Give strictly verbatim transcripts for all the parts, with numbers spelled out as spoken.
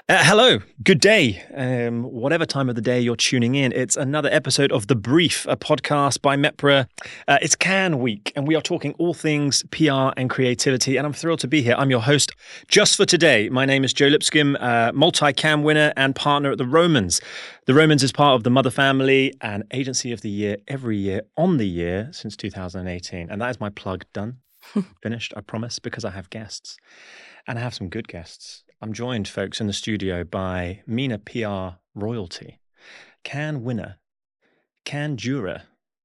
Uh, hello, good day. Um, whatever time of the day you're tuning in, it's another episode of The Brief, a podcast by MEPRA. Uh, it's Cannes Week, and we are talking all things P R and creativity, and I'm thrilled to be here. I'm your host just for today. My name is Joe Lipscomb, uh, multi-Cannes winner and partner at The Romans. The Romans is part of the Mother Family and Agency of the Year every year on the year since two thousand eighteen. And that is my plug done, finished, I promise, because I have guests, and I have some good guests. I'm joined, folks, in the studio by MENA P R royalty, Cannes winner, Cannes juror.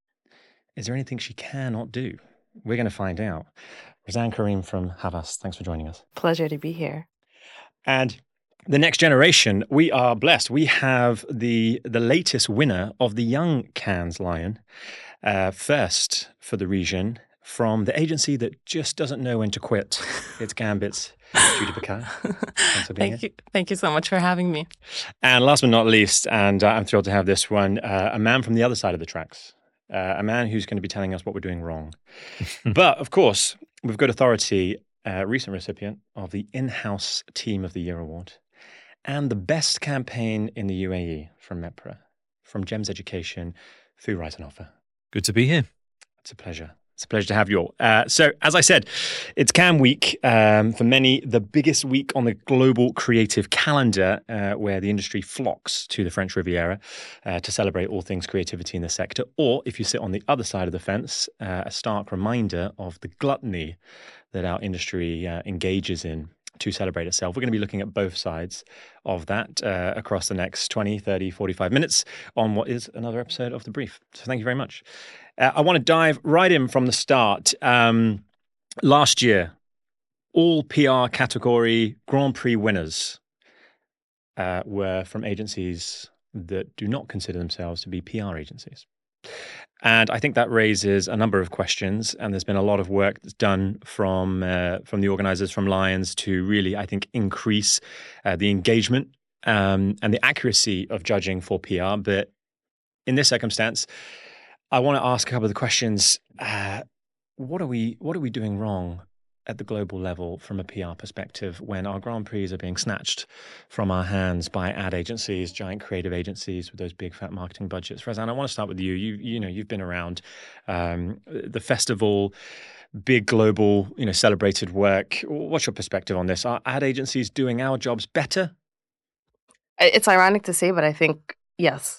Is there anything she cannot do? We're going to find out. Razan Karim from Havas, thanks for joining us. Pleasure to be here. And the next generation, we are blessed. We have the the latest winner of the Young Cannes Lion, uh, first for the region, from the agency that just doesn't know when to quit. It's Gambit's Judy Bakar. Thanks for being Thank here. you. Thank you so much for having me. And last but not least, and uh, I'm thrilled to have this one, uh, a man from the other side of the tracks, uh, a man who's going to be telling us what we're doing wrong. But, of course, we've got authority, uh, recent recipient of the In-House Team of the Year Award and the best campaign in the U A E from MEPRA, from GEMS Education, Fu Reitenhofer. Good to be here. It's a pleasure. It's a pleasure to have you all. Uh, so, as I said, it's Cannes Week, um, for many, the biggest week on the global creative calendar, uh, where the industry flocks to the French Riviera uh, to celebrate all things creativity in the sector. Or, if you sit on the other side of the fence, uh, a stark reminder of the gluttony that our industry uh, engages in to celebrate itself. We're going to be looking at both sides of that uh, across the next twenty, thirty, forty-five minutes on what is another episode of The Brief. So thank you very much. Uh, I want to dive right in from the start. Um, last year, all P R category Grand Prix winners uh, were from agencies that do not consider themselves to be P R agencies. And I think that raises a number of questions, and there's been a lot of work that's done from uh, from the organizers, from Lions, to really, I think, increase uh, the engagement um, and the accuracy of judging for P R. But in this circumstance, I want to ask a couple of the questions. Uh, what are we what are we doing wrong at the global level from a P R perspective when our Grand Prix are being snatched from our hands by ad agencies, giant creative agencies with those big fat marketing budgets? Razan, I want to start with you. You you know, you've been around um, the festival, big global, you know, celebrated work. What's your perspective on this? Are ad agencies doing our jobs better? It's ironic to say, but I think yes.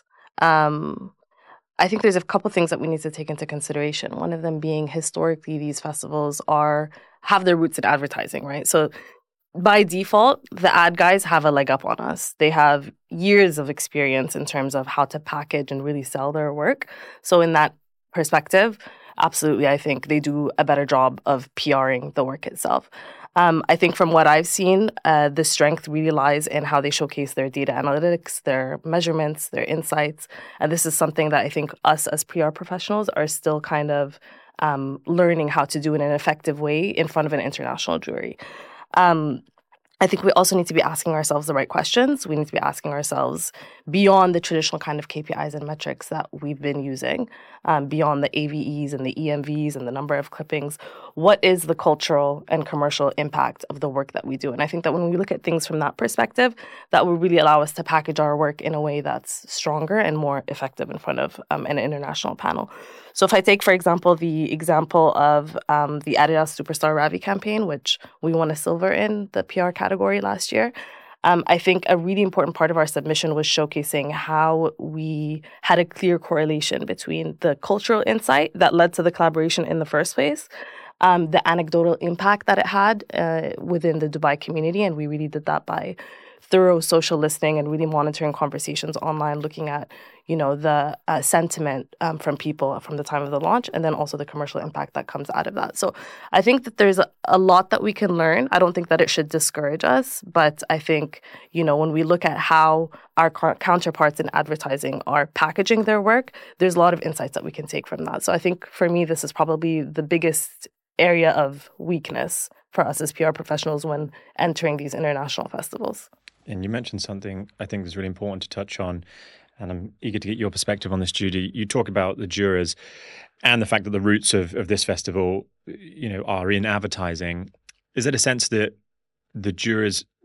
Um, I think there's a couple things that we need to take into consideration. One of them being historically, these festivals are have their roots in advertising, right? So by default, the ad guys have a leg up on us. They have years of experience in terms of how to package and really sell their work. So in that perspective, absolutely, I think they do a better job of PRing the work itself. Um, I think from what I've seen, uh, the strength really lies in how they showcase their data analytics, their measurements, their insights. And this is something that I think us as P R professionals are still kind of um, learning how to do in an effective way in front of an international jury. Um, I think we also need to be asking ourselves the right questions. We need to be asking ourselves beyond the traditional kind of K P Is and metrics that we've been using, um, beyond the A V Es and the E M Vs and the number of clippings. What is the cultural and commercial impact of the work that we do? And I think that when we look at things from that perspective, that will really allow us to package our work in a way that's stronger and more effective in front of um, an international panel. So if I take, for example, the example of um, the Adidas Superstar Ravi campaign, which we won a silver in the P R category last year, um, I think a really important part of our submission was showcasing how we had a clear correlation between the cultural insight that led to the collaboration in the first place, um, the anecdotal impact that it had uh, within the Dubai community, and we really did that by thorough social listening and really monitoring conversations online, looking at, you know, the uh, sentiment um, from people from the time of the launch, and then also the commercial impact that comes out of that. So I think that there's a, a lot that we can learn. I don't think that it should discourage us, but I think, you know, when we look at how our co- counterparts in advertising are packaging their work, there's a lot of insights that we can take from that. So I think for me, this is probably the biggest area of weakness for us as P R professionals when entering these international festivals. And you mentioned something I think is really important to touch on, and I'm eager to get your perspective on this, Judy. You talk about the jurors and the fact that the roots of, of this festival, you know, are in advertising. Is it a sense that the jurors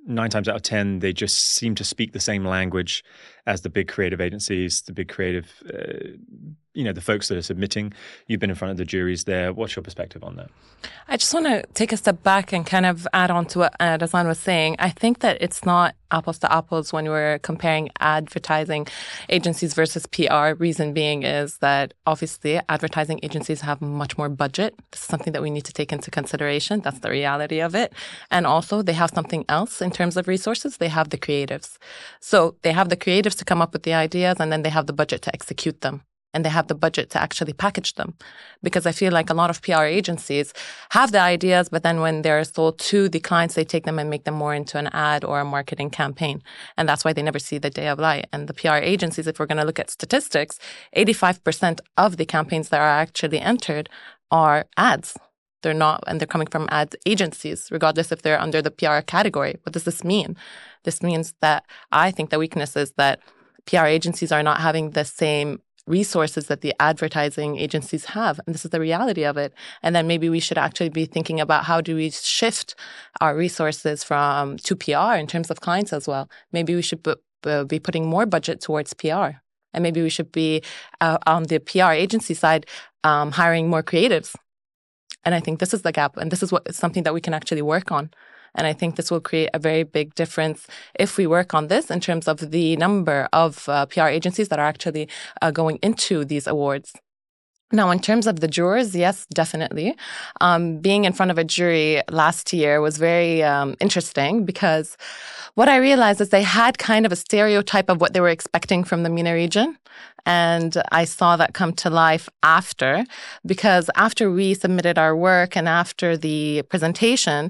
nine times out of ten, they just seem to speak the same language as the big creative agencies, the big creative, uh, you know, the folks that are submitting. You've been in front of the juries there. What's your perspective on that? I just want to take a step back and kind of add on to what uh, Razan was saying. I think that it's not apples to apples when we're comparing advertising agencies versus P R. Reason being is that obviously advertising agencies have much more budget. This is something that we need to take into consideration. That's the reality of it. And also they have something else in terms of resources. They have the creatives. So they have the creatives to come up with the ideas, and then they have the budget to execute them. And they have the budget to actually package them. Because I feel like a lot of P R agencies have the ideas, but then when they're sold to the clients, they take them and make them more into an ad or a marketing campaign. And that's why they never see the day of light. And the P R agencies, if we're going to look at statistics, eighty-five percent of the campaigns that are actually entered are ads. They're not, and they're coming from ad agencies, regardless if they're under the P R category. What does this mean? This means that I think the weakness is that P R agencies are not having the same resources that the advertising agencies have. And this is the reality of it. And then maybe we should actually be thinking about how do we shift our resources from to P R in terms of clients as well. Maybe we should b- be putting more budget towards P R. And maybe we should be uh, on the P R agency side um, hiring more creatives. And I think this is the gap. And this is what something that we can actually work on. And I think this will create a very big difference if we work on this in terms of the number of uh, P R agencies that are actually uh, going into these awards. Now, in terms of the jurors, yes, definitely. Um, being in front of a jury last year was very um, interesting because what I realized is they had kind of a stereotype of what they were expecting from the MENA region. And I saw that come to life after, because after we submitted our work and after the presentation,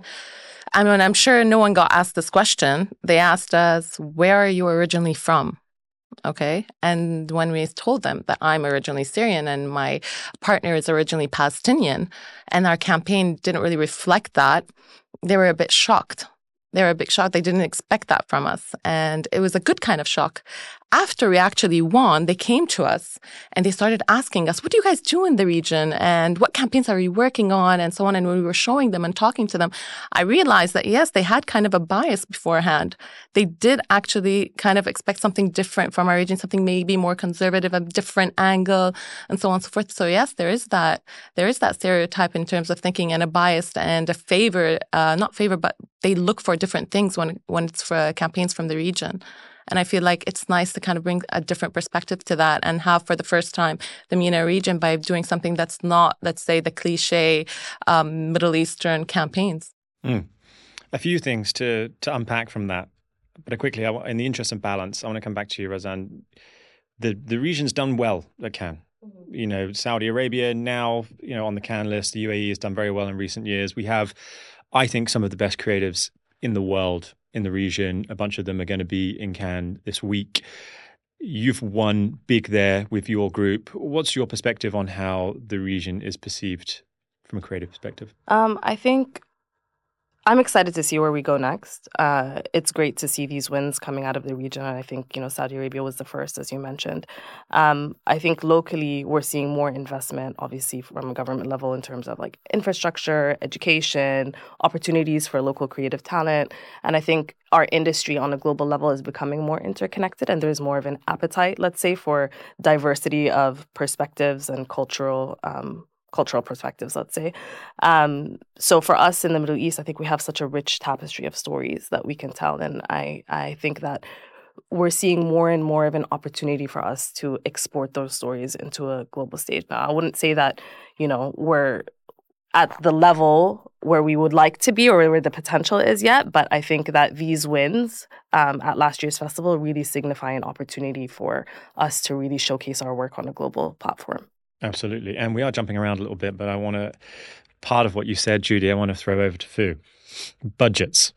I mean, I'm sure no one got asked this question. They asked us, where are you originally from? Okay. And when we told them that I'm originally Syrian and my partner is originally Palestinian, and our campaign didn't really reflect that, they were a bit shocked. They were a bit shocked. They didn't expect that from us. And it was a good kind of shock. After we actually won, they came to us and they started asking us, what do you guys do in the region? And what campaigns are you working on? And so on. And when we were showing them and talking to them, I realized that, yes, they had kind of a bias beforehand. They did actually kind of expect something different from our region, something maybe more conservative, a different angle, and so on and so forth. So yes, there is that, there is that stereotype in terms of thinking, and a bias and a favor, uh, not favor, but they look for different things when, when it's for campaigns from the region. And I feel like it's nice to kind of bring a different perspective to that and have, for the first time, the MENA region by doing something that's not, let's say, the cliche um, Middle Eastern campaigns. Mm. A few things to to unpack from that. But quickly, I, in the interest of balance, I want to come back to you, Razan. The the region's done well at Cannes. Mm-hmm. You know, Saudi Arabia now, you know, on the Cannes list. The U A E has done very well in recent years. We have, I think, some of the best creatives in the world in the region. A bunch of them are going to be in Cannes this week. You've won big there with your group. What's your perspective on how the region is perceived from a creative perspective? Um, I think I'm excited to see where we go next. Uh, it's great to see these wins coming out of the region. And I think, you know, Saudi Arabia was the first, as you mentioned. Um, I think locally we're seeing more investment, obviously, from a government level in terms of like infrastructure, education, opportunities for local creative talent. And I think our industry on a global level is becoming more interconnected, and there's more of an appetite, let's say, for diversity of perspectives and cultural um cultural perspectives, let's say. Um, so for us in the Middle East, I think we have such a rich tapestry of stories that we can tell. And I, I think that we're seeing more and more of an opportunity for us to export those stories into a global stage. Now, I wouldn't say that, you know, we're at the level where we would like to be or where the potential is yet, but I think that these wins um, at last year's festival really signify an opportunity for us to really showcase our work on a global platform. Absolutely. And we are jumping around a little bit, but I want to, part of what you said, Judy, I want to throw over to Fu. Budgets.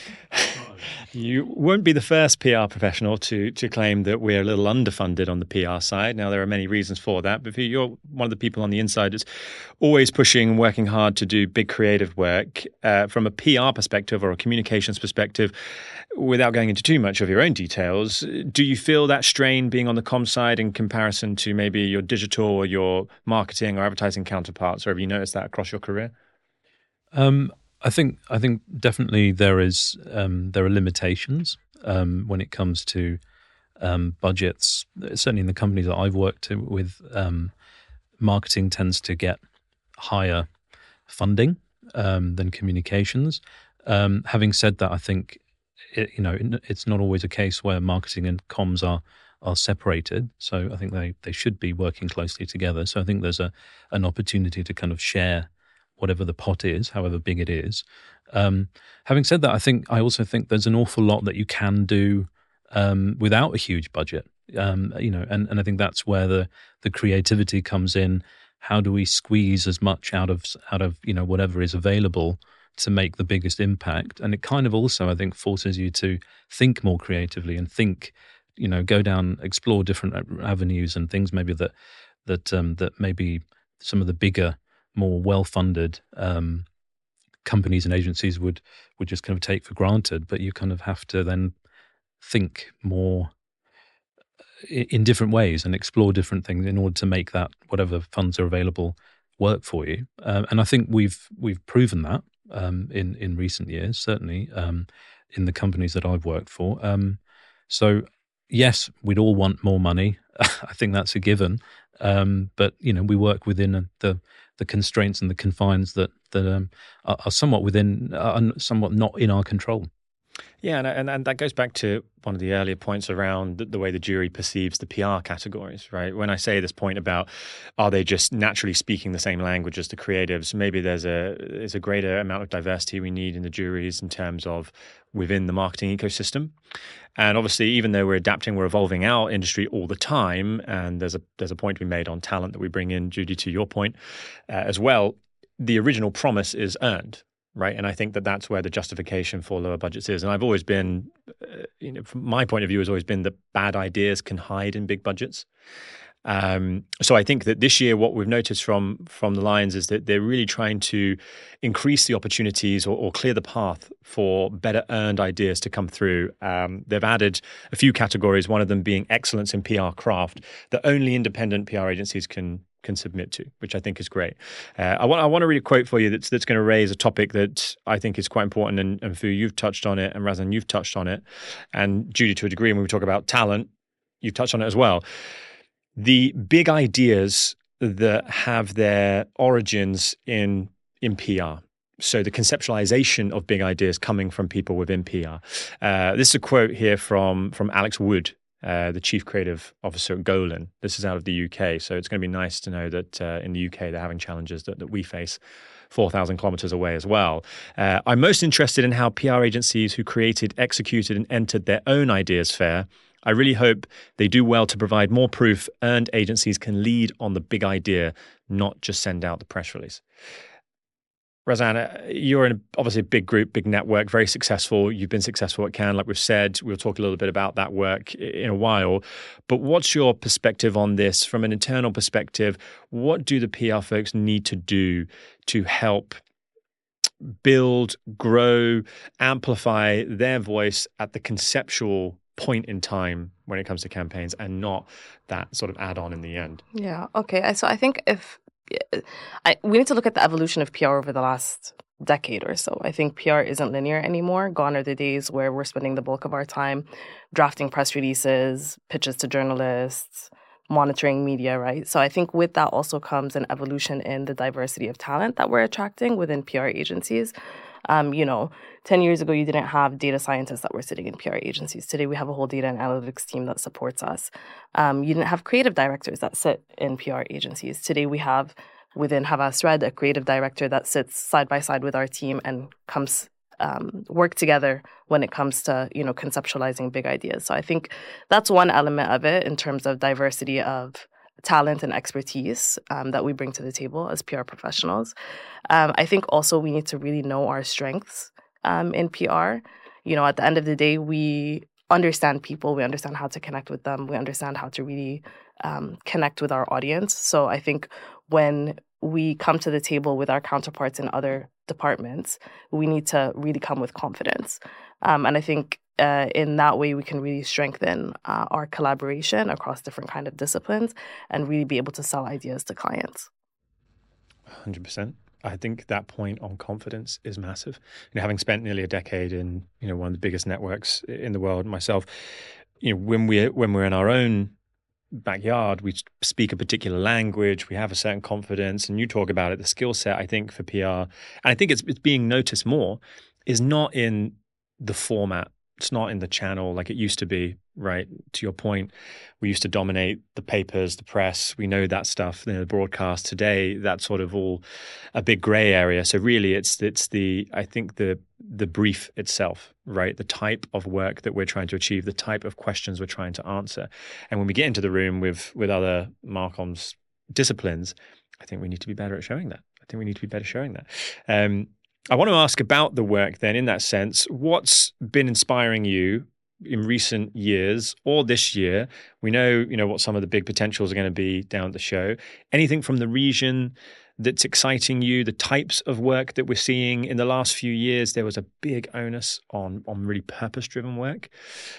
You won't be the first P R professional to to claim that we're a little underfunded on the P R side. Now, there are many reasons for that, but you're one of the people on the inside that's always pushing and working hard to do big creative work. Uh, from a P R perspective or a communications perspective, without going into too much of your own details, do you feel that strain being on the comm side in comparison to maybe your digital or your marketing or advertising counterparts, or have you noticed that across your career? Um I think I think definitely there is um, there are limitations um, when it comes to um, budgets. Certainly in the companies that I've worked to, with, um, marketing tends to get higher funding um, than communications. Um, having said that, I think it, you know it's not always a case where marketing and comms are are separated. So I think they, they should be working closely together. So I think there's a an opportunity to kind of share whatever the pot is, however big it is. Um, having said that, I think I also think there's an awful lot that you can do um, without a huge budget. Um, you know, and, and I think that's where the the creativity comes in. How do we squeeze as much out of out of you know whatever is available to make the biggest impact? And it kind of also, I think, forces you to think more creatively and think, you know, go down, explore different avenues and things maybe that that um, that maybe some of the bigger, more well-funded um, companies and agencies would would just kind of take for granted. But you kind of have to then think more in, in different ways and explore different things in order to make that whatever funds are available work for you. Um, and I think we've we've proven that um, in in recent years, certainly um, in the companies that I've worked for. Um, so. Yes, we'd all want more money. I think that's a given. Um, but you know, we work within the the constraints and the confines that that um, are, are somewhat within, are somewhat not in our control. Yeah, and, and and that goes back to one of the earlier points around the, the way the jury perceives the P R categories, right? When I say this point about are they just naturally speaking the same language as the creatives, maybe there's a there's a greater amount of diversity we need in the juries in terms of within the marketing ecosystem. And obviously, even though we're adapting, we're evolving our industry all the time, and there's a there's a point to be made on talent that we bring in, Judy, to your point uh, as well. The original promise is earned. Right. And I think that that's where the justification for lower budgets is. And I've always been, uh, you know, from my point of view, has always been that bad ideas can hide in big budgets. Um, so I think that this year, what we've noticed from from the Lions is that they're really trying to increase the opportunities or, or clear the path for better earned ideas to come through. Um, they've added a few categories, one of them being excellence in P R craft, that only independent P R agencies can can submit to, which I think is great. Uh, I want I want to read a quote for you that's that's going to raise a topic that I think is quite important, and, and Fu, you've touched on it, and Razan, you've touched on it, and Judy, to a degree, when we talk about talent, you've touched on it as well. The big ideas that have their origins in in P R. So the conceptualization of big ideas coming from people within P R. Uh, this is a quote here from from Alex Wood, Uh, the chief creative officer at Golan. This is out of the U K, so it's going to be nice to know that uh, in the U K they're having challenges that, that we face four thousand kilometers away as well. Uh, I'm most interested in how P R agencies who created, executed, and entered their own ideas fare. I really hope they do well to provide more proof earned agencies can lead on the big idea, not just send out the press release. Razan, you're in obviously a big group, big network, very successful. You've been successful at Cannes, like we've said. We'll talk a little bit about that work in a while. But what's your perspective on this from an internal perspective? What do the P R folks need to do to help build, grow, amplify their voice at the conceptual point in time when it comes to campaigns and not that sort of add-on in the end? Yeah, okay. So I think if I, we need to look at the evolution of P R over the last decade or so. I think P R isn't linear anymore. Gone are the days where we're spending the bulk of our time drafting press releases, pitches to journalists, monitoring media, right? So I think with that also comes an evolution in the diversity of talent that we're attracting within P R agencies. Um, you know, ten years ago, you didn't have data scientists that were sitting in P R agencies. Today, we have a whole data and analytics team that supports us. Um, you didn't have creative directors that sit in P R agencies. Today, we have within Havas Red a creative director that sits side by side with our team and comes um, work together when it comes to, you know, conceptualizing big ideas. So I think that's one element of it in terms of diversity of talent and expertise um, that we bring to the table as P R professionals. Um, I think also we need to really know our strengths um, in P R. You know, at the end of the day, we understand people, we understand how to connect with them, we understand how to really um, connect with our audience. So I think when we come to the table with our counterparts in other departments, we need to really come with confidence. Um, and I think Uh, in that way, we can really strengthen uh, our collaboration across different kind of disciplines and really be able to sell ideas to clients. one hundred percent. I think that point on confidence is massive. You know, having spent nearly a decade in, you know, one of the biggest networks in the world myself, you know, when we when we're in our own backyard, we speak a particular language, we have a certain confidence, and you talk about it, the skill set, I think, for P R, and I think it's it's being noticed more, is not in the format. It's not in the channel like it used to be, right? To your point, we used to dominate the papers, the press. We know that stuff. You know, the broadcast today, that's sort of all a big gray area. So really, it's it's the I think the the brief itself, right? The type of work that we're trying to achieve, the type of questions we're trying to answer. And when we get into the room with with other Marcom's disciplines, I think we need to be better at showing that. I think we need to be better showing that. Um, I want to ask about the work then in that sense. What's been inspiring you in recent years or this year? We know, you know, what some of the big potentials are going to be down at the show. Anything from the region that's exciting you, the types of work that we're seeing in the last few years? There was a big onus on, on really purpose-driven work.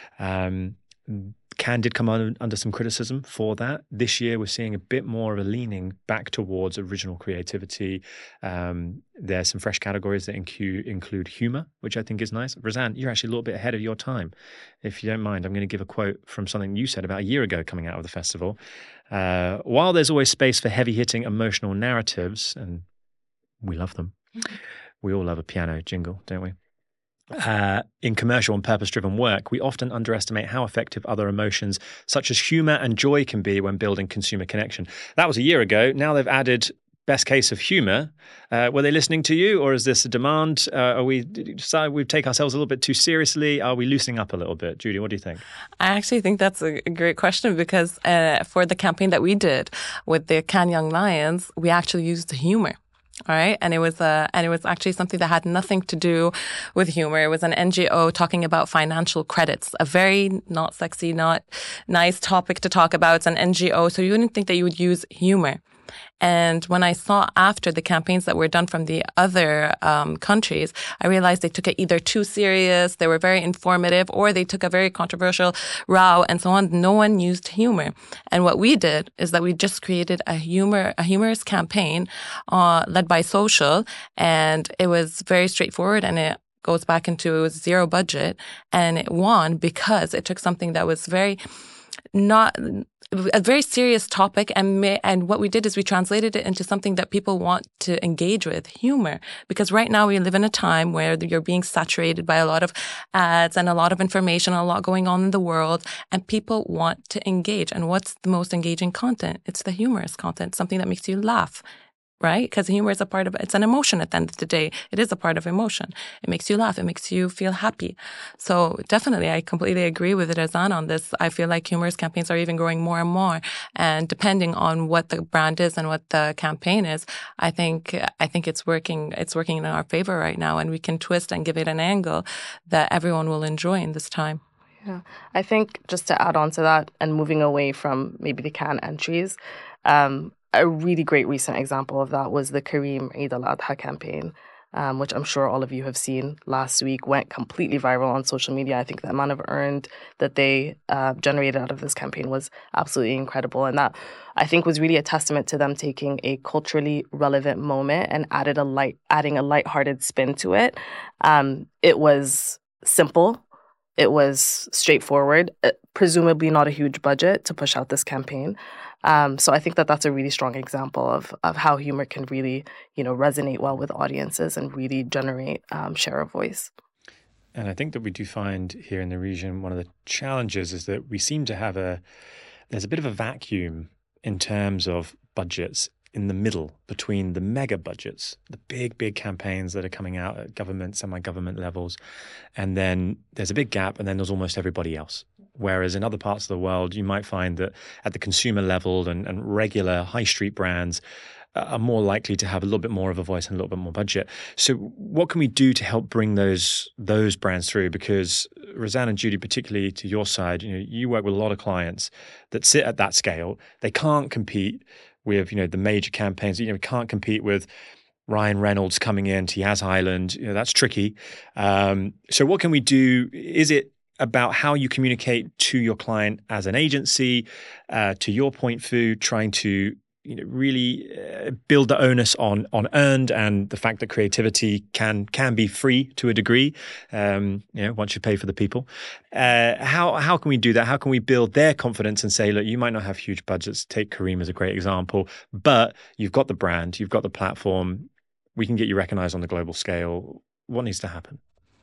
Um, Cannes did come on, under some criticism for that. This year, we're seeing a bit more of a leaning back towards original creativity. Um, there's some fresh categories that include, include humor, which I think is nice. Razan, you're actually a little bit ahead of your time. If you don't mind, I'm going to give a quote from something you said about a year ago coming out of the festival. Uh, while there's always space for heavy-hitting emotional narratives, and we love them, we all love a piano jingle, don't we? Uh, in commercial and purpose-driven work, we often underestimate how effective other emotions such as humor and joy can be when building consumer connection. That was a year ago. Now they've added best case of humor. Uh, were they listening to you, or is this a demand? Uh, are we decided we take ourselves a little bit too seriously? Are we loosening up a little bit? Judy, what do you think? I actually think that's a great question because uh, for the campaign that we did with the Cannes Young Lions, we actually used humor. All right. And it was uh, and it was actually something that had nothing to do with humor. It was an N G O talking about financial credits, a very not sexy, not nice topic to talk about. It's an N G O. So you wouldn't think that you would use humor. And when I saw after the campaigns that were done from the other um, countries, I realized they took it either too serious, they were very informative, or they took a very controversial row and so on. No one used humor. And what we did is that we just created a humor, a humorous campaign uh, led by Social, and it was very straightforward, and it goes back into it was zero budget, and it won because it took something that was very not a very serious topic, and may, and what we did is we translated it into something that people want to engage with, humor. Because right now we live in a time where you're being saturated by a lot of ads and a lot of information, a lot going on in the world, and people want to engage. And what's the most engaging content? It's the humorous content, something that makes you laugh. Right? Because humor is a part of, it's an emotion at the end of the day. It is a part of emotion. It makes you laugh. It makes you feel happy. So definitely, I completely agree with Razan on this. I feel like humorous campaigns are even growing more and more. And depending on what the brand is and what the campaign is, I think, I think it's working, it's working in our favor right now. And we can twist and give it an angle that everyone will enjoy in this time. Yeah. I think just to add on to that and moving away from maybe the Cannes entries, um, a really great recent example of that was the Careem Eid al-Adha campaign, um, which I'm sure all of you have seen last week, went completely viral on social media. I think the amount of earned that they uh, generated out of this campaign was absolutely incredible. And that, I think, was really a testament to them taking a culturally relevant moment and added a light, adding a lighthearted spin to it. Um, it was simple. It was straightforward, presumably not a huge budget to push out this campaign. Um, so I think that that's a really strong example of of how humor can really, you know, resonate well with audiences and really generate um, share of voice. And I think that we do find here in the region, one of the challenges is that we seem to have a, there's a bit of a vacuum in terms of budgets in the middle between the mega budgets, the big, big campaigns that are coming out at government, semi-government levels. And then there's a big gap, and then there's almost everybody else. Whereas in other parts of the world, you might find that at the consumer level and, and regular high street brands are more likely to have a little bit more of a voice and a little bit more budget. So what can we do to help bring those those brands through? Because Razan and Judy, particularly to your side, you know, you work with a lot of clients that sit at that scale. They can't compete with, you know, the major campaigns. You know, can't compete with Ryan Reynolds coming in to Yas Island. You know, that's tricky. Um, so what can we do? Is it about how you communicate to your client as an agency, uh, to your point, Fu, trying to you know, really uh, build the onus on on earned and the fact that creativity can can be free to a degree. Um, you know, once you pay for the people, uh, how how can we do that? How can we build their confidence and say, look, you might not have huge budgets. Take Careem as a great example, but you've got the brand, you've got the platform. We can get you recognized on the global scale. What needs to happen?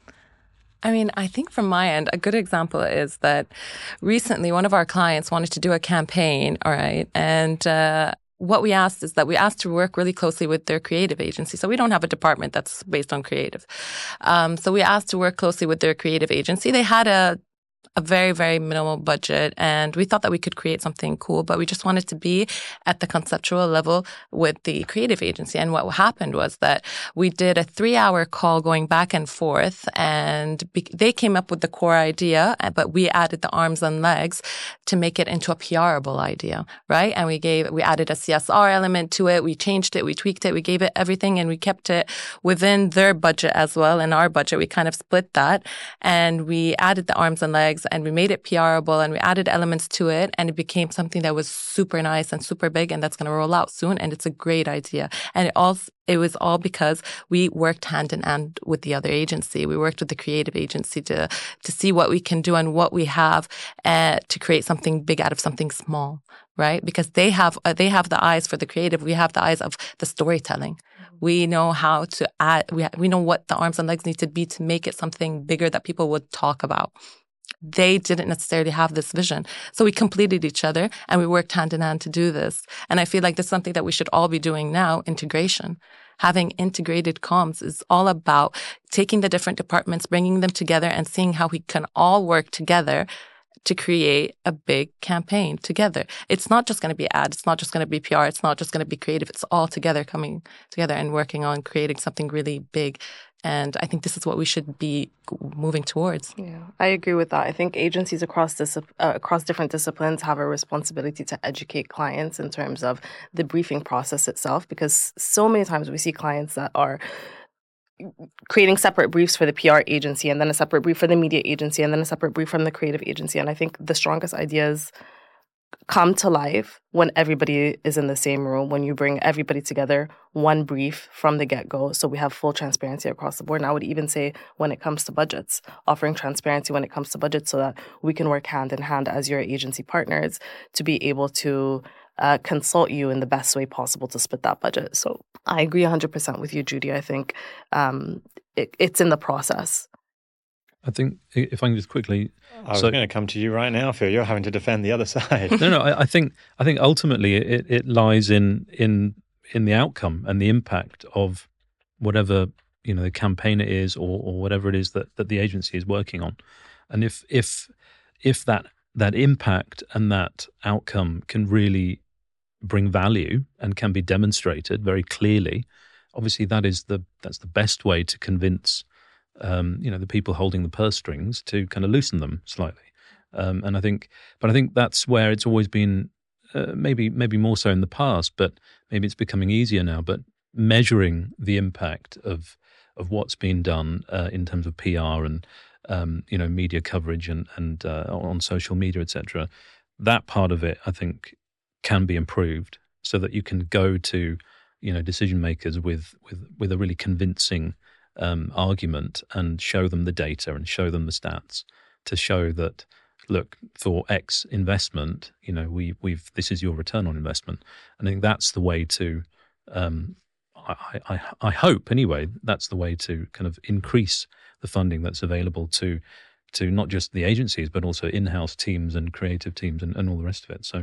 I mean, I think from my end, a good example is that recently one of our clients wanted to do a campaign, all right, and uh, what we asked is that we asked to work really closely with their creative agency. So we don't have a department that's based on creative. Um, so we asked to work closely with their creative agency. They had a a very, very minimal budget, and we thought that we could create something cool, but we just wanted to be at the conceptual level with the creative agency. And what happened was that we did a three-hour call going back and forth, and be- they came up with the core idea, but we added the arms and legs to make it into a P R-able idea, right? And we gave, we added a C S R element to it, we changed it, we tweaked it, we gave it everything, and we kept it within their budget as well. In our budget, we kind of split that, and we added the arms and legs, and we made it P R-able, and we added elements to it, and it became something that was super nice and super big, and that's going to roll out soon, and it's a great idea. And it also it was all because we worked hand in hand with the other agency. We worked with the creative agency to to see what we can do and what we have uh, to create something big out of something small, right? Because they have uh, they have the eyes for the creative. We have the eyes of the storytelling. We know how to add. We we know what the arms and legs need to be to make it something bigger that people would talk about. They didn't necessarily have this vision. So we completed each other and we worked hand in hand to do this. And I feel like that's something that we should all be doing now, integration. Having integrated comms is all about taking the different departments, bringing them together and seeing how we can all work together to create a big campaign together. It's not just going to be ads. It's not just going to be P R. It's not just going to be creative. It's all together coming together and working on creating something really big. And I think this is what we should be moving towards. Yeah, I agree with that. I think agencies across dis- uh, across different disciplines have a responsibility to educate clients in terms of the briefing process itself, because so many times we see clients that are creating separate briefs for the P R agency and then a separate brief for the media agency and then a separate brief from the creative agency. And I think the strongest ideas come to life when everybody is in the same room, when you bring everybody together, one brief from the get-go, so we have full transparency across the board. And I would even say when it comes to budgets, offering transparency when it comes to budgets so that we can work hand in hand as your agency partners to be able to uh, consult you in the best way possible to split that budget. So I agree one hundred percent with you, Judy. I think um, it, it's in the process. I think if I can just quickly, I was so, going to come to you right now, Phil. You're having to defend the other side. no, no. I, I think I think ultimately it, it lies in in in the outcome and the impact of whatever you know the campaign it is, or or whatever it is that, that the agency is working on. And if if if that that impact and that outcome can really bring value and can be demonstrated very clearly, obviously that is the that's the best way to convince Um, you know, the people holding the purse strings to kind of loosen them slightly. Um, and I think, but I think that's where it's always been, uh, maybe maybe more so in the past, but maybe it's becoming easier now. But measuring the impact of of what's been done uh, in terms of P R and um, you know media coverage and and uh, on social media, et cetera, that part of it I think can be improved so that you can go to you know decision makers with with with a really convincing Um, argument and show them the data and show them the stats to show that, look, for X investment, you know, we, we've this is your return on investment. And I think that's the way to, um, I, I, I hope anyway, that's the way to kind of increase the funding that's available to to not just the agencies but also in-house teams and creative teams and, and all the rest of it. So,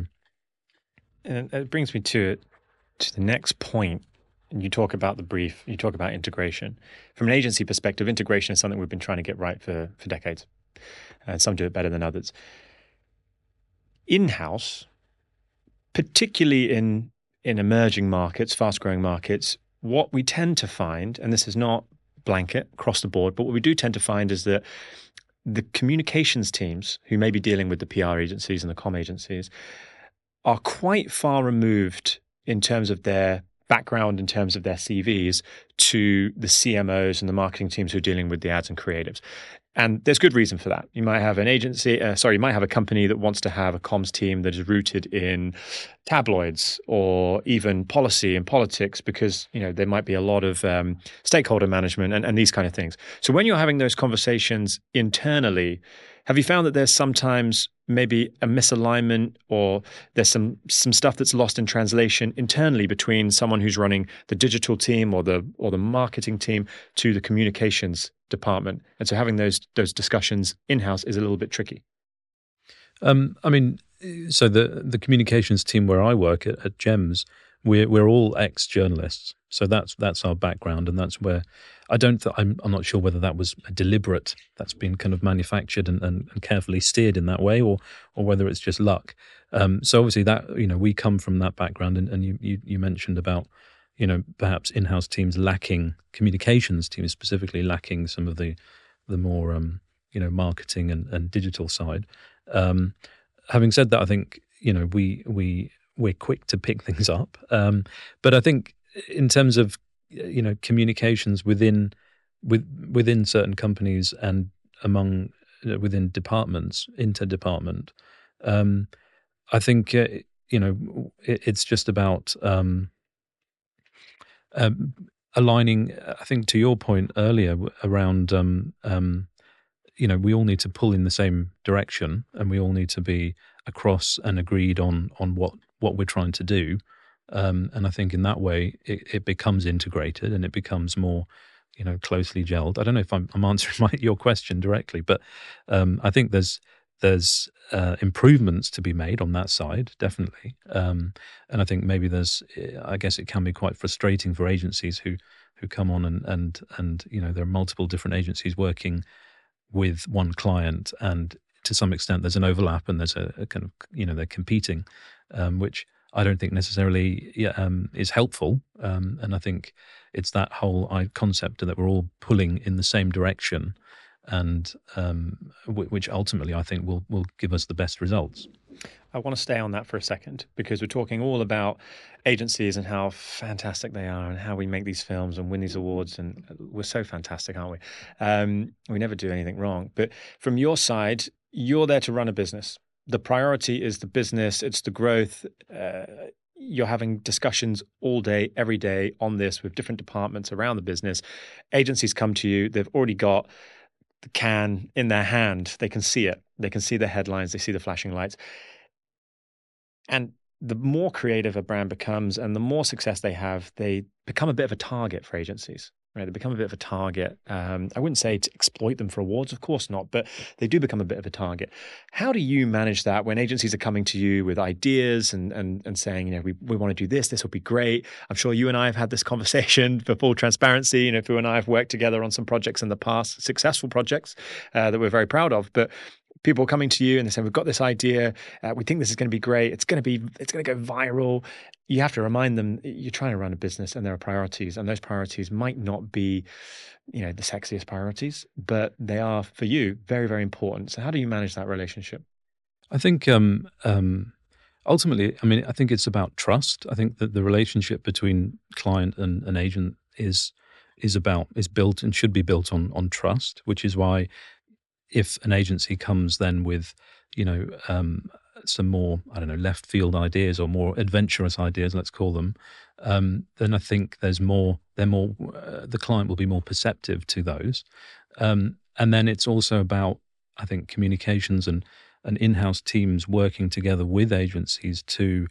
and it brings me to to the next point. You talk about the brief, you talk about integration. From an agency perspective, integration is something we've been trying to get right for, for decades. And some do it better than others. In-house, particularly in, in emerging markets, fast-growing markets, what we tend to find, and this is not blanket across the board, but what we do tend to find is that the communications teams who may be dealing with the P R agencies and the comm agencies are quite far removed in terms of their background, in terms of their C Vs, to the C M Os and the marketing teams who are dealing with the ads and creatives. And there's good reason for that. You might have an agency, uh, sorry, you might have a company that wants to have a comms team that is rooted in tabloids or even policy and politics, because, you know, there might be a lot of um, stakeholder management and, and these kind of things. So when you're having those conversations internally, have you found that there's sometimes maybe a misalignment, or there's some some stuff that's lost in translation internally between someone who's running the digital team or the or the marketing team to the communications department? And so having those those discussions in-house is a little bit tricky. Um, I mean, so the the communications team where I work at, at GEMS, we're we're all ex-journalists. So that's that's our background, and that's where I don't. Th- I'm I'm not sure whether that was a deliberate. That's been kind of manufactured and, and, and carefully steered in that way, or or whether it's just luck. Um, so obviously that, you know, we come from that background, and, and you, you you mentioned about, you know, perhaps in-house teams lacking, communications teams specifically lacking some of the the more um, you know, marketing and, and digital side. Um, having said that, I think, you know, we we we're quick to pick things up, um, but I think in terms of, you know, communications within with within certain companies and among uh, within departments, interdepartment, um, I think uh, you know, it, it's just about um, um, aligning. I think to your point earlier around, um, um, you know, we all need to pull in the same direction, and we all need to be across and agreed on on what what we're trying to do. Um, and I think in that way, it, it becomes integrated and it becomes more, you know, closely gelled. I don't know if I'm, I'm answering my, your question directly, but um, I think there's there's uh, improvements to be made on that side, definitely. Um, and I think maybe there's, I guess it can be quite frustrating for agencies who who come on and and and you know, there are multiple different agencies working with one client, and to some extent there's an overlap and there's a, a kind of, you know, they're competing, um, which I don't think necessarily yeah, um, is helpful. Um, and I think it's that whole concept that we're all pulling in the same direction, and um, w- which ultimately I think will will give us the best results. I want to stay on that for a second, because we're talking all about agencies and how fantastic they are and how we make these films and win these awards. And we're so fantastic, aren't we? Um, we never do anything wrong. But from your side, you're there to run a business. The priority is the business, it's the growth. Uh, you're having discussions all day, every day on this with different departments around the business. Agencies come to you, they've already got the can in their hand. They can see it. They can see the headlines, they see the flashing lights. And the more creative a brand becomes and the more success they have, they become a bit of a target for agencies. Right, they become a bit of a target. Um, I wouldn't say to exploit them for awards, of course not, but they do become a bit of a target. How do you manage that when agencies are coming to you with ideas and and and saying, you know, we, we want to do this, this will be great. I'm sure you and I have had this conversation for full transparency. You know, Fu and I have worked together on some projects in the past, successful projects uh, that we're very proud of. But people coming to you and they say, we've got this idea, uh, we think this is going to be great, it's going to be, it's going to go viral. You have to remind them you're trying to run a business and there are priorities, and those priorities might not be, you know, the sexiest priorities, but they are for you very, very important. So how do you manage that relationship? I think um, um, ultimately, I mean, I think it's about trust. I think that the relationship between client and an agent is is about is built and should be built on on trust, which is why if an agency comes then with, you know, um, some more, I don't know, left field ideas or more adventurous ideas, let's call them, um, then I think there's more, they're more, uh, the client will be more perceptive to those. Um, and then it's also about, I think, communications and, and in-house teams working together with agencies to,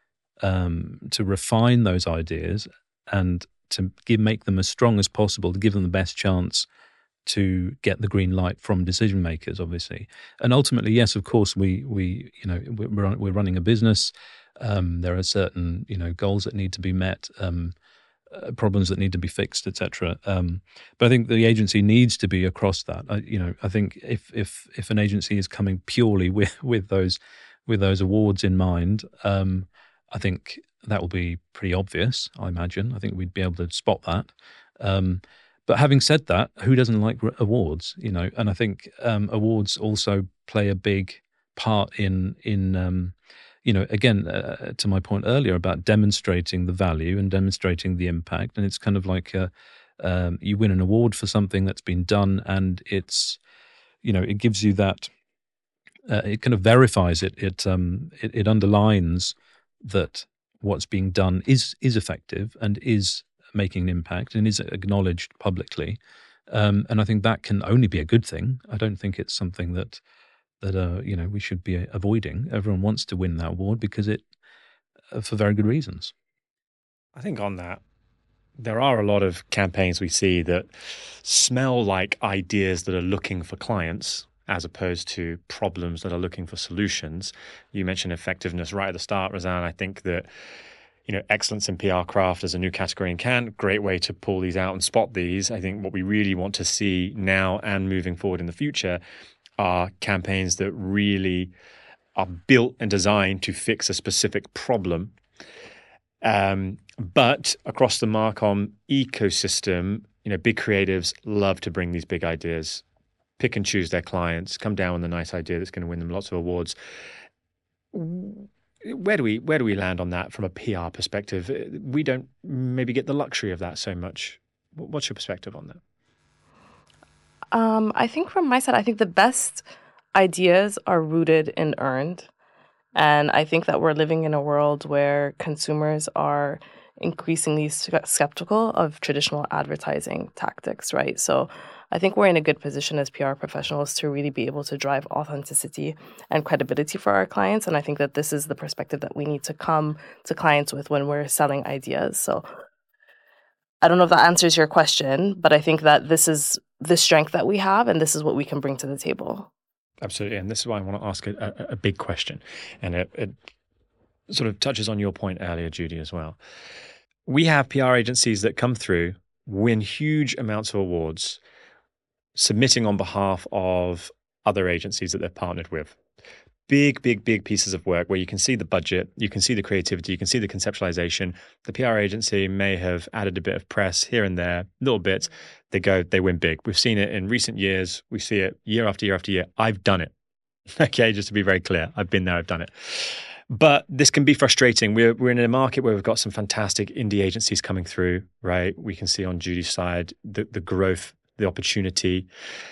um, to refine those ideas and to give, make them as strong as possible, to give them the best chance to get the green light from decision makers, obviously. And ultimately, yes, of course, we we you know we're we're running a business. Um, there are certain, you know, goals that need to be met, um, uh, problems that need to be fixed, et cetera. Um, but I think the agency needs to be across that. I, you know, I think if if if an agency is coming purely with with those with those awards in mind, um, I think that will be pretty obvious. I imagine. I think we'd be able to spot that. Um, But having said that, who doesn't like awards? You know, and I think um, awards also play a big part in in um, you know, again, uh, to my point earlier about demonstrating the value and demonstrating the impact. And it's kind of like a, um, you win an award for something that's been done, and it's you know, it gives you that. Uh, it kind of verifies it. It um it, it underlines that what's being done is is effective and is making an impact and is acknowledged publicly. Um, and I think that can only be a good thing. I don't think it's something that that uh, you know we should be avoiding. Everyone wants to win that award because it uh, for very good reasons. I think on that, there are a lot of campaigns we see that smell like ideas that are looking for clients as opposed to problems that are looking for solutions. You mentioned effectiveness right at the start, Razan. I think that, you know, excellence in P R craft as a new category in Cannes, great way to pull these out and spot these. I think what we really want to see now and moving forward in the future are campaigns that really are built and designed to fix a specific problem. Um, but across the Marcom ecosystem, you know, big creatives love to bring these big ideas, pick and choose their clients, come down with a nice idea that's going to win them lots of awards. Where do we where do we land on that from a P R perspective? We don't maybe get the luxury of that so much. What's your perspective on that? Um, I think from my side, I think the best ideas are rooted and earned. And I think that we're living in a world where consumers are increasingly skeptical of traditional advertising tactics, right? So I think we're in a good position as P R professionals to really be able to drive authenticity and credibility for our clients. And I think that this is the perspective that we need to come to clients with when we're selling ideas. So I don't know if that answers your question, but I think that this is the strength that we have and this is what we can bring to the table. Absolutely. And this is why I want to ask a, a, a big question. And it, it sort of touches on your point earlier, Judy, as well. We have P R agencies that come through, win huge amounts of awards, submitting on behalf of other agencies that they've partnered with. Big, big, big pieces of work where you can see the budget, you can see the creativity, you can see the conceptualization. The P R agency may have added a bit of press here and there, little bits. They go, they win big. We've seen it in recent years. We see it year after year after year. I've done it. Okay, just to be very clear, I've been there, I've done it. But this can be frustrating. We're we're in a market where we've got some fantastic indie agencies coming through, right? We can see on Judy's side the, the growth, the opportunity.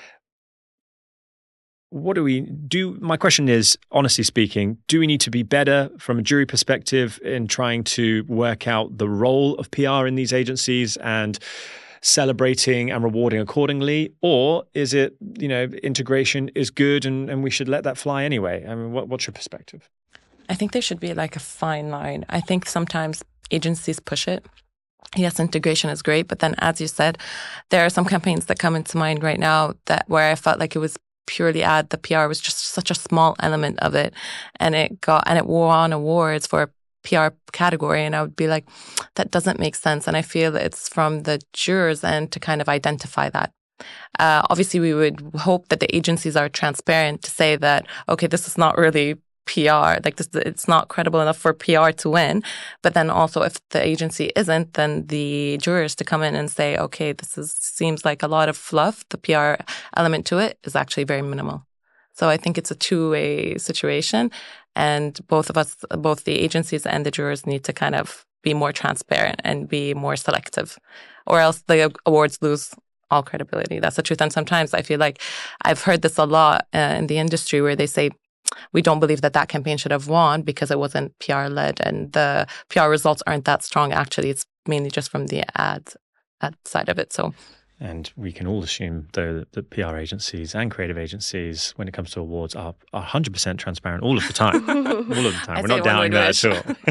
What do we do? My question is, honestly speaking, do we need to be better from a jury perspective in trying to work out the role of P R in these agencies and celebrating and rewarding accordingly? Or is it, you know, integration is good and, and we should let that fly anyway? I mean, what, what's your perspective? I think there should be like a fine line. I think sometimes agencies push it. Yes, integration is great, but then as you said, there are some campaigns that come into mind right now that where I felt like it was purely ad, the P R was just such a small element of it, and it got and it won awards for a P R category, and I would be like, that doesn't make sense. And I feel that it's from the jurors' end to kind of identify that. Uh, obviously, we would hope that the agencies are transparent to say that, okay, this is not really P R, like this, it's not credible enough for P R to win. But then also, if the agency isn't, then the jurors to come in and say, okay, this is seems like a lot of fluff. The P R element to it is actually very minimal. So I think it's a two-way situation, and both of us, both the agencies and the jurors, need to kind of be more transparent and be more selective, or else the awards lose all credibility. That's the truth. And sometimes I feel like I've heard this a lot uh, in the industry where they say, we don't believe that that campaign should have won because it wasn't P R-led and the P R results aren't that strong. Actually, it's mainly just from the ads ad side of it. So, and we can all assume, though, that P R agencies and creative agencies, when it comes to awards, are one hundred percent transparent all of the time. all of the time. We're not doubting that at all.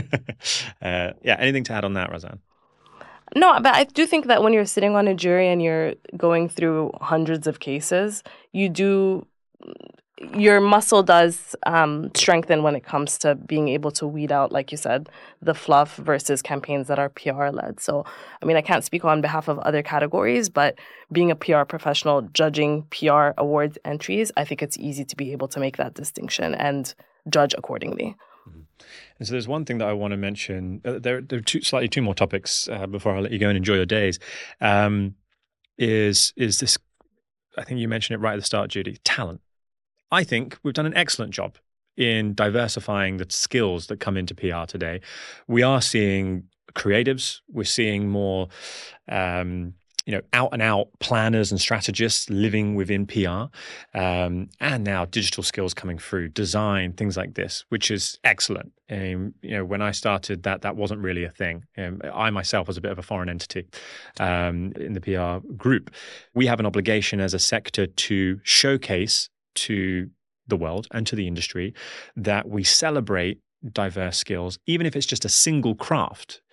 uh, yeah, anything to add on that, Razan? No, but I do think that when you're sitting on a jury and you're going through hundreds of cases, you do... your muscle does um, strengthen when it comes to being able to weed out, like you said, the fluff versus campaigns that are P R-led. So, I mean, I can't speak on behalf of other categories, but being a P R professional judging P R awards entries, I think it's easy to be able to make that distinction and judge accordingly. Mm-hmm. And so there's one thing that I want to mention. Uh, there, there are two, slightly two more topics uh, before I let you go and enjoy your days. Um, is is this, I think you mentioned it right at the start, Judy, talent. I think we've done an excellent job in diversifying the skills that come into P R today. We are seeing creatives. We're seeing more um, you know, out and out planners and strategists living within P R, um, and now digital skills coming through, design, things like this, which is excellent. Um, you know, when I started, that that wasn't really a thing. Um, I myself was a bit of a foreign entity um, in the P R group. We have an obligation as a sector to showcase to the world and to the industry that we celebrate diverse skills, even if it's just a single craft,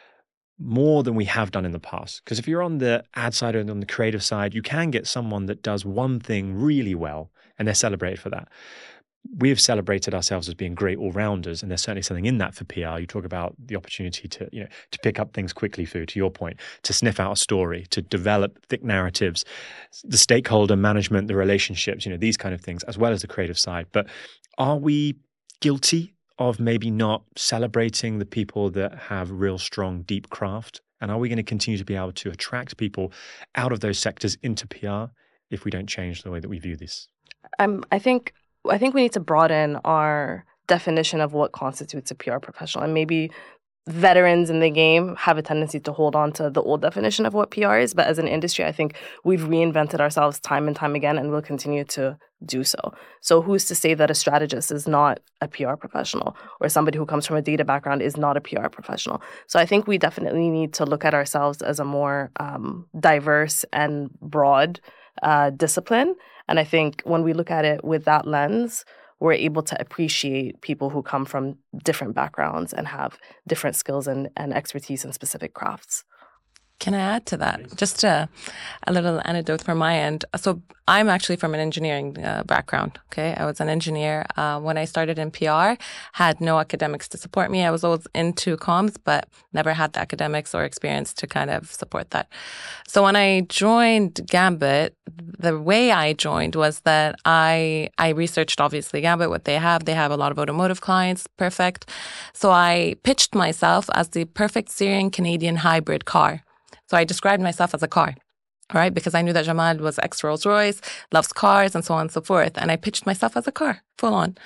more than we have done in the past. Because if you're on the ad side and on the creative side, you can get someone that does one thing really well and they're celebrated for that. We have celebrated ourselves as being great all-rounders, and there's certainly something in that for P R. You talk about the opportunity to, you know, to pick up things quickly, Fu, to your point, to sniff out a story, to develop thick narratives, the stakeholder management, the relationships, you know, these kind of things, as well as the creative side. But are we guilty of maybe not celebrating the people that have real strong, deep craft? And are we going to continue to be able to attract people out of those sectors into P R if we don't change the way that we view this? Um, I think I think we need to broaden our definition of what constitutes a P R professional. And maybe veterans in the game have a tendency to hold on to the old definition of what P R is. But as an industry, I think we've reinvented ourselves time and time again, and we'll continue to do so. So who's to say that a strategist is not a P R professional, or somebody who comes from a data background is not a P R professional? So I think we definitely need to look at ourselves as a more um, diverse and broad uh, discipline. And I think when we look at it with that lens, we're able to appreciate people who come from different backgrounds and have different skills and, and expertise in specific crafts. Can I add to that? Just a, a little anecdote from my end. So I'm actually from an engineering uh, background. Okay, I was an engineer uh, when I started in P R. Had no academics to support me. I was always into comms, but never had the academics or experience to kind of support that. So when I joined Gambit, the way I joined was that I I researched obviously Gambit, what they have. They have a lot of automotive clients. Perfect. So I pitched myself as the perfect Syrian Canadian hybrid car. So I described myself as a car, all right, because I knew that Jamal was ex-Rolls-Royce, loves cars, and so on and so forth. And I pitched myself as a car, full on.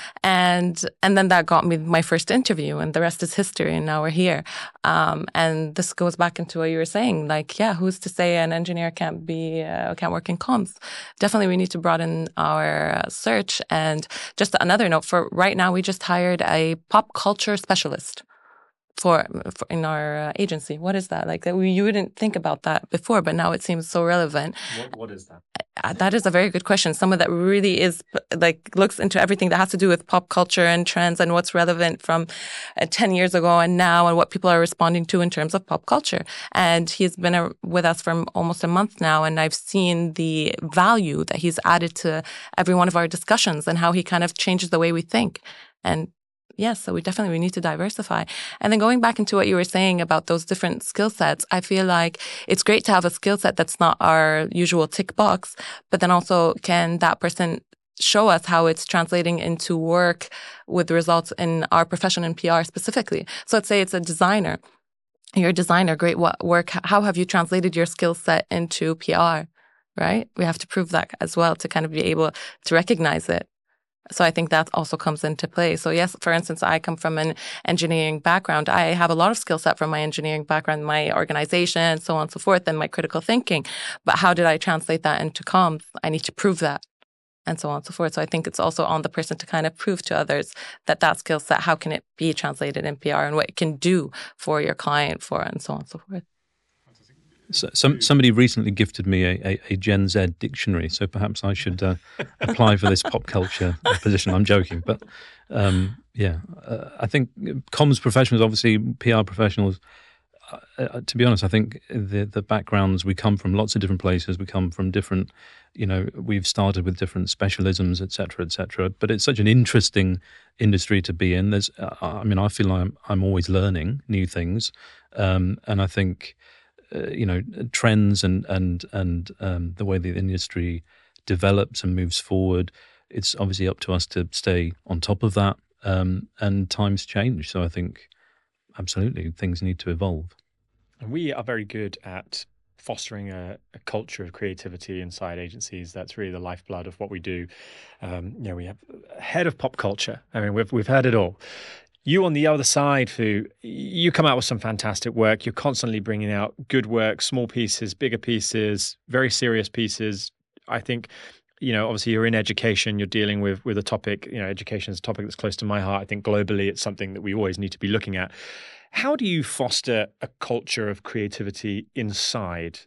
And and then that got me my first interview, and the rest is history, and now we're here. Um, and this goes back into what you were saying, like, yeah, who's to say an engineer can't be, uh, can't work in comms? Definitely we need to broaden our uh, search. And just another note, for right now, we just hired a pop culture specialist. For, for in our uh, agency. What is that? Like, we, you wouldn't think about that before, but now it seems so relevant. What, what is that? Uh, that is a very good question. Someone that really is, like, looks into everything that has to do with pop culture and trends and what's relevant from uh, ten years ago and now, and what people are responding to in terms of pop culture. And he's been uh, with us for almost a month now, and I've seen the value that he's added to every one of our discussions and how he kind of changes the way we think. And yes, so we definitely we need to diversify. And then going back into what you were saying about those different skill sets, I feel like it's great to have a skill set that's not our usual tick box, but then also can that person show us how it's translating into work with results in our profession in P R specifically. So let's say it's a designer. You're a designer, great work. How have you translated your skill set into P R, right? We have to prove that as well to kind of be able to recognize it. So I think that also comes into play. So yes, for instance, I come from an engineering background. I have a lot of skill set from my engineering background, my organization, so on and so forth, and my critical thinking. But how did I translate that into comms? I need to prove that, and so on and so forth. So I think it's also on the person to kind of prove to others that that skill set, how can it be translated in P R and what it can do for your client, for and so on and so forth. So, some, somebody recently gifted me a, a, a Gen Z dictionary, so perhaps I should uh, apply for this pop culture position. I'm joking, but um, yeah, uh, I think comms professionals, obviously P R professionals, uh, to be honest, I think the the backgrounds we come from, lots of different places, we come from different, you know, we've started with different specialisms, et cetera, et cetera. But it's such an interesting industry to be in. There's, uh, I mean, I feel like I'm, I'm always learning new things, um, and I think. Uh, you know, trends and and and um, the way the industry develops and moves forward. It's obviously up to us to stay on top of that. Um, and times change, so I think absolutely things need to evolve. And we are very good at fostering a, a culture of creativity inside agencies. That's really the lifeblood of what we do. Um, you know, we have a head of pop culture. I mean, we've we've heard it all. You on the other side, Fu, you come out with some fantastic work. You're constantly bringing out good work, small pieces, bigger pieces, very serious pieces. I think, you know, obviously you're in education, you're dealing with with a topic, you know, education is a topic that's close to my heart. I think globally it's something that we always need to be looking at. How do you foster a culture of creativity inside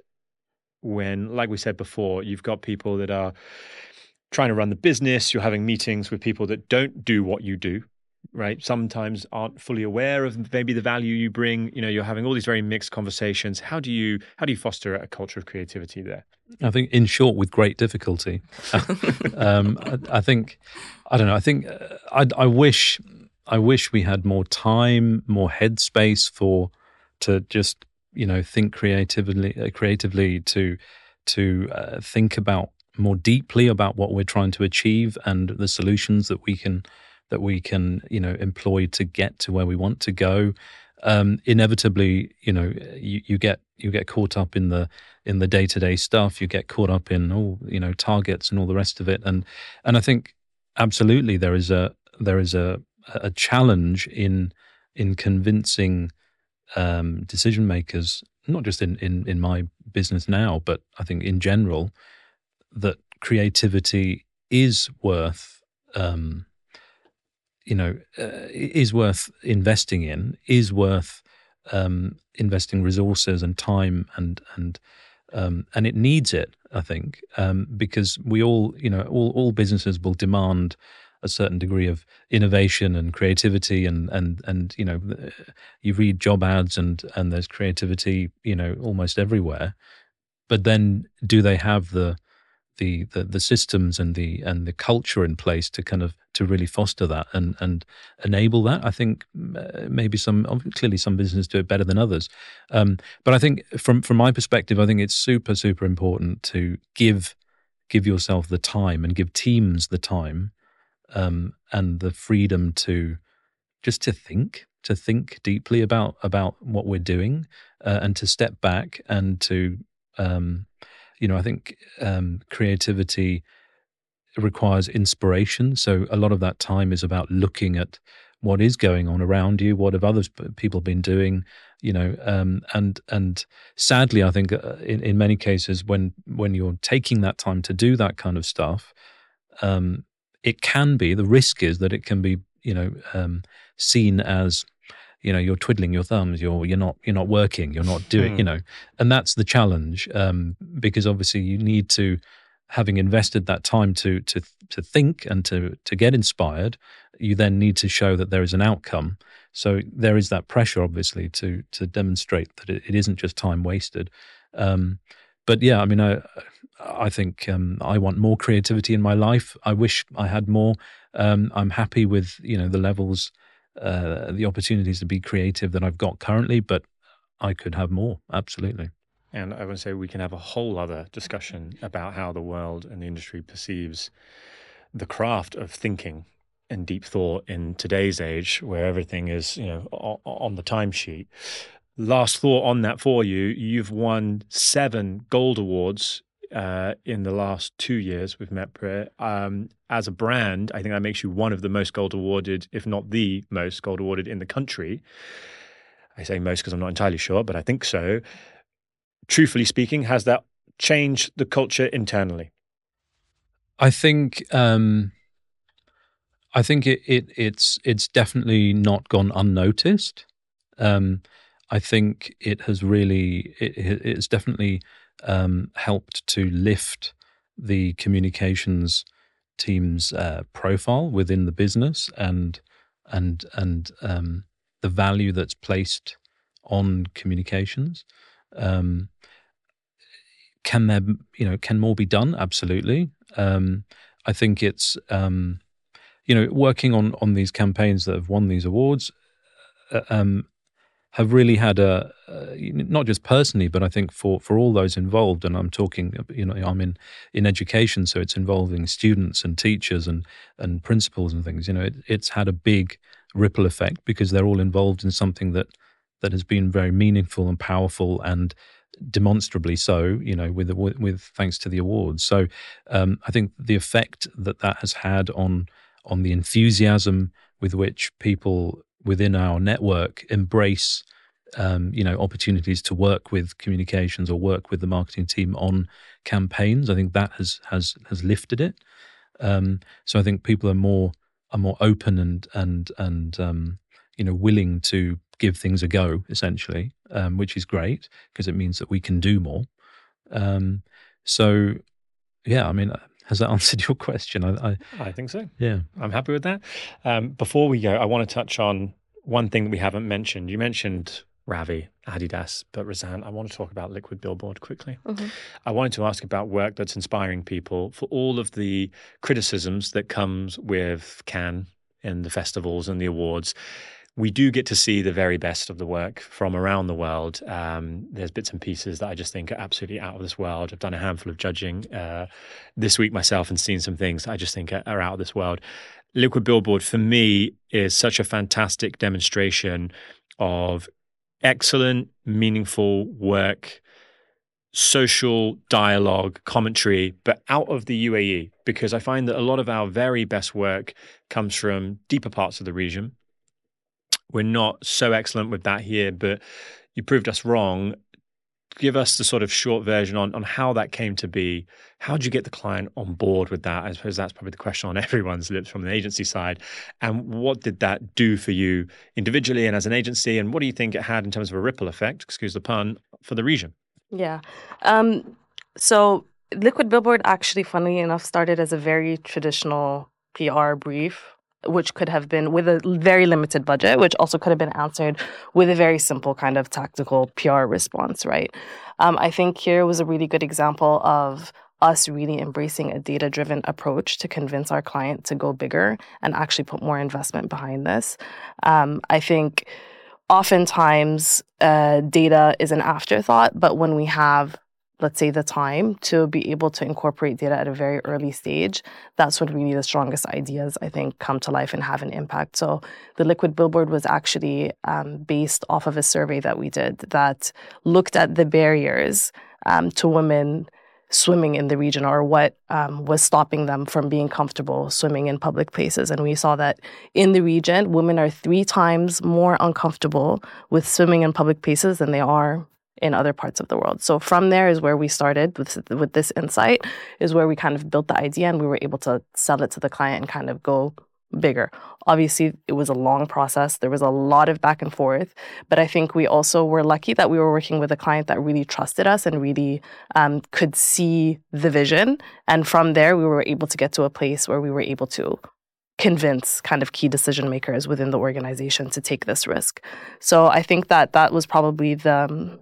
when, like we said before, you've got people that are trying to run the business, you're having meetings with people that don't do what you do, right? Sometimes aren't fully aware of maybe the value you bring. You know, you're having all these very mixed conversations. How do you how do you foster a culture of creativity there? I think, in short, with great difficulty. um, I, I think, I don't know. I think uh, I, I wish, I wish we had more time, more headspace for to just you know think creatively, uh, creatively to to uh, think about more deeply about what we're trying to achieve and the solutions that we can that we can you know employ to get to where we want to go. Um, inevitably, you know, you, you get you get caught up in the in the day to day stuff. You get caught up in all you know targets and all the rest of it. And and I think absolutely there is a there is a a challenge in in convincing um, decision makers, not just in, in in my business now, but I think in general, that creativity is worth. Um, you know, uh, is worth investing in, is worth um, investing resources and time and and um, and it needs it, I think, um, because we all, you know, all, all businesses will demand a certain degree of innovation and creativity and and and you know, you read job ads and and there's creativity, you know, almost everywhere, but then do they have the The, the the systems and the and the culture in place to kind of to really foster that and and enable that? I think maybe some clearly some businesses do it better than others, um, but I think from from my perspective, I think it's super super important to give give yourself the time and give teams the time um, and the freedom to just to think to think deeply about about what we're doing uh, and to step back and to um, You know, I think um, creativity requires inspiration. So a lot of that time is about looking at what is going on around you, what have others people been doing, you know, um, and and sadly, I think uh, in, in many cases when when you're taking that time to do that kind of stuff, um, it can be, the risk is that it can be, you know, um, seen as, you know, you're twiddling your thumbs, you're you're not you're not working, you're not doing, mm. you know, and that's the challenge um, because obviously you need to, having invested that time to to to think and to to get inspired, you then need to show that there is an outcome. So there is that pressure, obviously, to to demonstrate that it, it isn't just time wasted. Um, but yeah, I mean, I I think um, I want more creativity in my life. I wish I had more. Um, I'm happy with you know the levels. Uh, the opportunities to be creative that I've got currently, but I could have more, absolutely. And I would say we can have a whole other discussion about how the world and the industry perceives the craft of thinking and deep thought in today's age, where everything is, you know, on the timesheet. Last thought on that for you: you've won seven gold awards uh, in the last two years with Mepre. Um, as a brand, I think that makes you one of the most gold awarded, if not the most gold awarded in the country. I say most because I'm not entirely sure, but I think so. Truthfully speaking, has that changed the culture internally? I think um, I think it, it it's it's definitely not gone unnoticed. Um, I think it has really it, it's definitely um, helped to lift the communications team's uh, profile within the business and and and um, the value that's placed on communications. Um, can there, you know, can more be done? Absolutely. Um, I think it's, um, you know, working on on these campaigns that have won these awards uh, um, have really had a, uh, not just personally, but I think for, for all those involved, and I'm talking, you know, I'm in, in education, so it's involving students and teachers and, and principals and things, you know, it, it's had a big ripple effect because they're all involved in something that, that has been very meaningful and powerful and demonstrably so, you know, with, with, with thanks to the awards. So um, I think the effect that that has had on, on the enthusiasm with which people within our network embrace um, you know, opportunities to work with communications or work with the marketing team on campaigns. I think that has has has lifted it. Um, so I think people are more are more open and and and um, you know, willing to give things a go, essentially, um, which is great because it means that we can do more. Um, so yeah, I mean, has that answered your question? I, I, I think so. Yeah, I'm happy with that. Um, before we go, I want to touch on one thing that we haven't mentioned. You mentioned Ravi, Adidas, but Razan, I want to talk about Liquid Billboard quickly. Mm-hmm. I wanted to ask about work that's inspiring people for all of the criticisms that comes with Cannes and the festivals and the awards. We do get to see the very best of the work from around the world. Um, there's bits and pieces that I just think are absolutely out of this world. I've done a handful of judging uh, this week myself and seen some things I just think are, are out of this world. Liquid Billboard, for me, is such a fantastic demonstration of excellent, meaningful work, social dialogue, commentary, but out of the U A E, because I find that a lot of our very best work comes from deeper parts of the region. We're not so excellent with that here, but you proved us wrong. Give us the sort of short version on, on how that came to be. How did you get the client on board with that? I suppose that's probably the question on everyone's lips from the agency side. And what did that do for you individually and as an agency? And what do you think it had in terms of a ripple effect, excuse the pun, for the region? Yeah. Um, so Liquid Billboard actually, funnily enough, started as a very traditional P R brief, which could have been with a very limited budget, which also could have been answered with a very simple kind of tactical P R response, right? Um, I think here was a really good example of us really embracing a data-driven approach to convince our client to go bigger and actually put more investment behind this. Um, I think oftentimes uh, data is an afterthought, but when we have, let's say, the time to be able to incorporate data at a very early stage, that's when really the strongest ideas, I think, come to life and have an impact. So the Liquid Billboard was actually um, based off of a survey that we did that looked at the barriers um, to women swimming in the region, or what um, was stopping them from being comfortable swimming in public places. And we saw that in the region, women are three times more uncomfortable with swimming in public places than they are in other parts of the world. So from there is where we started with with this insight, is where we kind of built the idea and we were able to sell it to the client and kind of go bigger. Obviously, it was a long process. There was a lot of back and forth, but I think we also were lucky that we were working with a client that really trusted us and really um, could see the vision. And from there, we were able to get to a place where we were able to convince kind of key decision makers within the organization to take this risk. So I think that that was probably the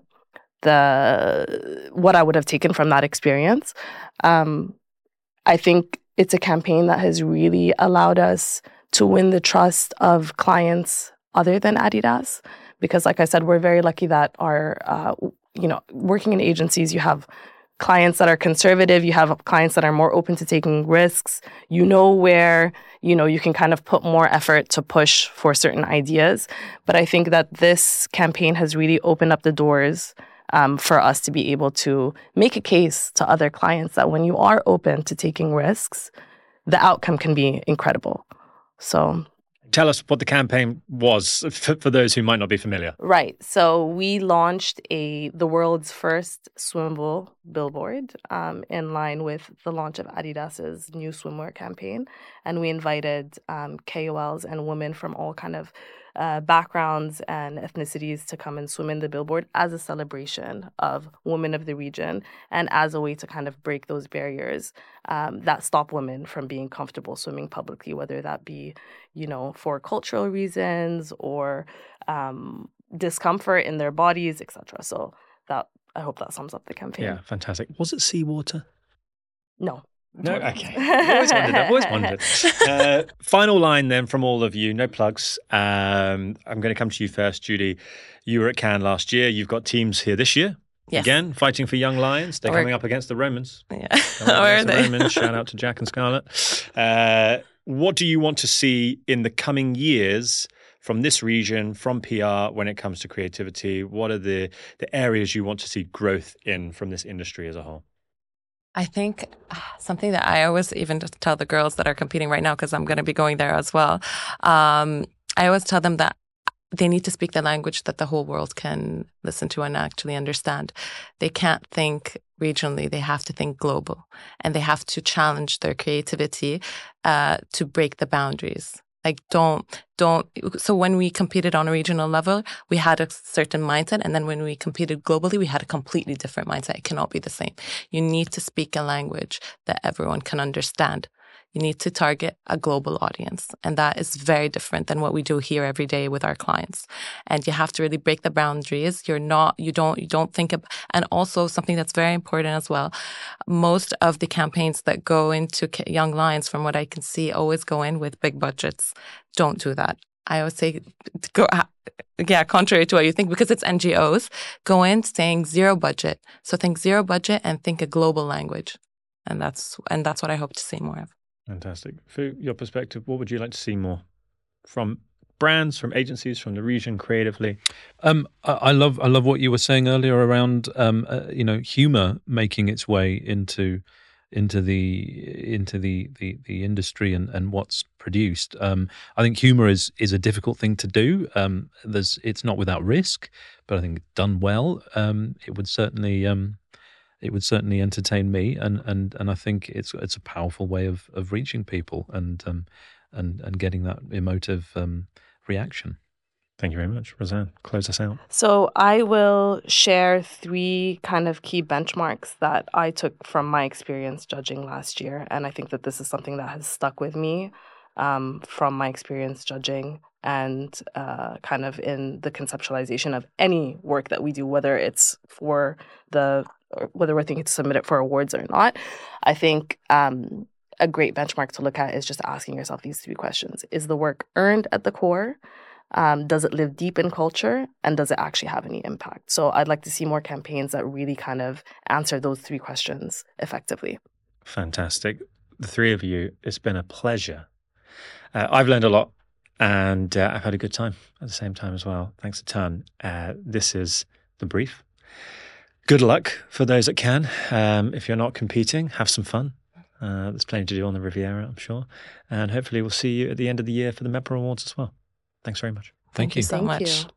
the what I would have taken from that experience. Um, I think it's a campaign that has really allowed us to win the trust of clients other than Adidas, because, like I said, we're very lucky that our, uh, you know, working in agencies, you have clients that are conservative, you have clients that are more open to taking risks. You know where, you know, you can kind of put more effort to push for certain ideas. But I think that this campaign has really opened up the doors Um, for us to be able to make a case to other clients that when you are open to taking risks, the outcome can be incredible. So tell us what the campaign was for, for those who might not be familiar. Right. So we launched a the world's first swimmable billboard um, in line with the launch of Adidas's new swimwear campaign. And we invited um, K O Ls and women from all kind of Uh, backgrounds and ethnicities to come and swim in the billboard as a celebration of women of the region and as a way to kind of break those barriers um, that stop women from being comfortable swimming publicly, whether that be, you know, for cultural reasons or um, discomfort in their bodies, et cetera. So that I hope that sums up the campaign. Yeah, fantastic. Was it seawater? No. No, okay. I've always wondered. I've always wondered. Uh, final line then from all of you. No plugs. Um, I'm going to come to you first, Judy. You were at Cannes last year. You've got teams here this year. Yes. Again, fighting for young lions. They're Or, coming up against the Romans. Yeah. Where are they? The Romans. Shout out to Jack and Scarlett. Uh, what do you want to see in the coming years from this region, from P R, when it comes to creativity? What are the, the areas you want to see growth in from this industry as a whole? I think something that I always even just tell the girls that are competing right now, because I'm going to be going there as well. Um, I always tell them that they need to speak the language that the whole world can listen to and actually understand. They can't think regionally, they have to think global, and they have to challenge their creativity uh, to break the boundaries. Like don't, don't, so when we competed on a regional level, we had a certain mindset. And then when we competed globally, we had a completely different mindset. It cannot be the same. You need to speak a language that everyone can understand. You need to target a global audience. And that is very different than what we do here every day with our clients. And you have to really break the boundaries. You're not, you don't, you don't think of, and also something that's very important as well. Most of the campaigns that go into Young Lions, from what I can see, always go in with big budgets. Don't do that. I always say, go, yeah, contrary to what you think, because it's N G Os, go in saying zero budget. So think zero budget and think a global language. And that's, and that's what I hope to see more of. Fantastic. For your perspective, what would you like to see more from brands, from agencies, from the region, creatively? Um, I, I love I love what you were saying earlier around um, uh, you know, humor making its way into into the into the the, the industry and, and what's produced. Um, I think humor is is a difficult thing to do. Um, there's it's not without risk, but I think done well, um, it would certainly. Um, It would certainly entertain me, and, and, and I think it's it's a powerful way of, of reaching people and um and and getting that emotive um, reaction. Thank you very much, Rosanne. Close us out. So I will share three kind of key benchmarks that I took from my experience judging last year, and I think that this is something that has stuck with me um, from my experience judging and uh, kind of in the conceptualization of any work that we do, whether it's for the or whether we're thinking to submit it for awards or not. I think um, a great benchmark to look at is just asking yourself these three questions. Is the work earned at the core? Um, does it live deep in culture? And does it actually have any impact? So I'd like to see more campaigns that really kind of answer those three questions effectively. Fantastic. The three of you, it's been a pleasure. Uh, I've learned a lot, and uh, I've had a good time at the same time as well. Thanks a ton. Uh, this is The Brief. Good luck for those that can. Um, if you're not competing, have some fun. Uh, there's plenty to do on the Riviera, I'm sure. And hopefully we'll see you at the end of the year for the MEPRA Awards as well. Thanks very much. Thank, Thank you so Thank much. You.